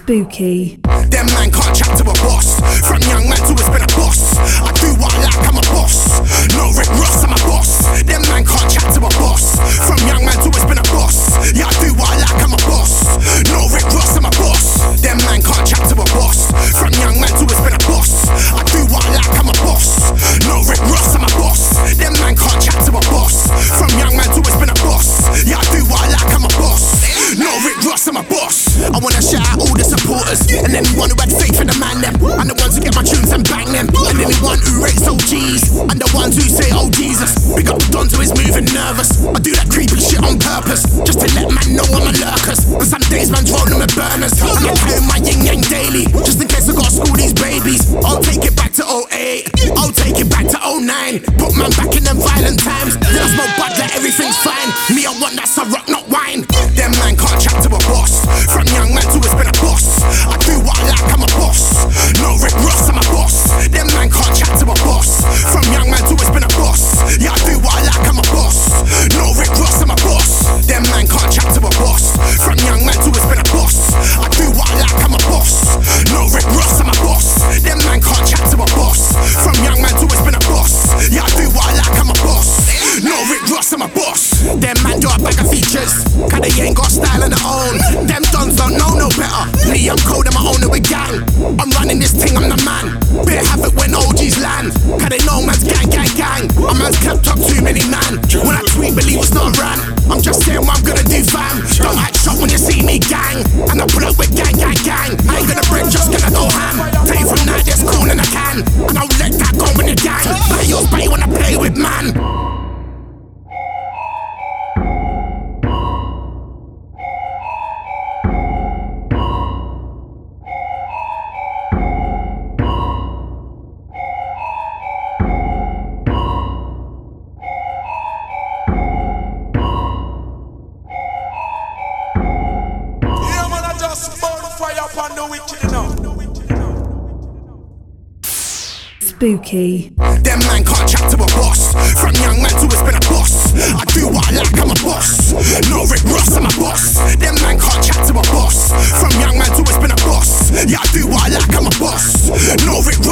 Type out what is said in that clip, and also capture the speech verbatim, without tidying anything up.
Spooky. Them man can't chat to a boss. From young man to it's been a boss. I do what I like, I'm a boss. No Rick Ross, I'm a boss. Them man can't chat to a boss. From young man to it's been a boss. Yeah, I do what I like, I'm a boss. No Rick Ross, I'm a boss. Them man can't chat to a boss. From young man to it's been a boss. I do what I like, I'm a boss. No Rick Ross, I'm a boss. Them man can't chat to a boss. From young man to it's been a boss. Yeah, I do what I like, I'm a boss. No Rick Ross, I'm a boss. I wanna shout out all the supporters and anyone who had faith in the man them, and the ones who get my tunes and bang them, and anyone who rates O Gs, and the ones who say oh Jesus. Big up Don to his moving nervous. I do that creepy shit on purpose, just to let man know I'm a lurkers. And some days man's rolling with burners, and I'm doing my yin yang daily, just in case I gotta school these babies. I'll take it back to oh eight, I'll take it back to oh nine. Put man back in them violent times. Then I smoke bud like everything's fine. Me, I want that rock, not wine. Them man can't chat to a boss. From young man to it's been a boss. I do what I like, I'm a boss. No Rick Ross, I'm a boss. Them man can't chat to a boss. From young man to it's been a boss. Yeah, I do what I like, I'm a boss. No Rick Ross, I'm a boss. Them man can't chat to a boss. From young man to it's been a boss. I do what I like, I'm a boss. No Rick Ross, I'm a boss. Them man can't chat to a boss. From young man to it's been a boss. Yeah, I do what I like, I'm a boss. No Rick Ross, I'm a boss. Them man do a bag of features, cause they ain't got style of their own. Them dons don't know no better. Me, I'm cold and I own it with gang. I'm running this thing, I'm the man. Bear have it when O Gs land, cause they know man's gang, gang, gang. A man's kept up too many man. When I tweet, believe it's not a rant. I'm just saying what I'm gonna do, fam. Don't act shocked when you see me, gang. And I pull up with gang, gang, gang. I ain't gonna break, just gonna go ham. Tell you from now, there's cool in a can, and I'll let that go in the gang. Like yours, but you wanna play with man. Spooky. Them man can't chat to a boss. From young man to it's been a boss. I do what I like, I'm a boss. No Rick Ross, I'm a boss. Them man can't chat to a boss. From young man to it's been a boss. Yeah, I do what I like, I'm a boss. No Rick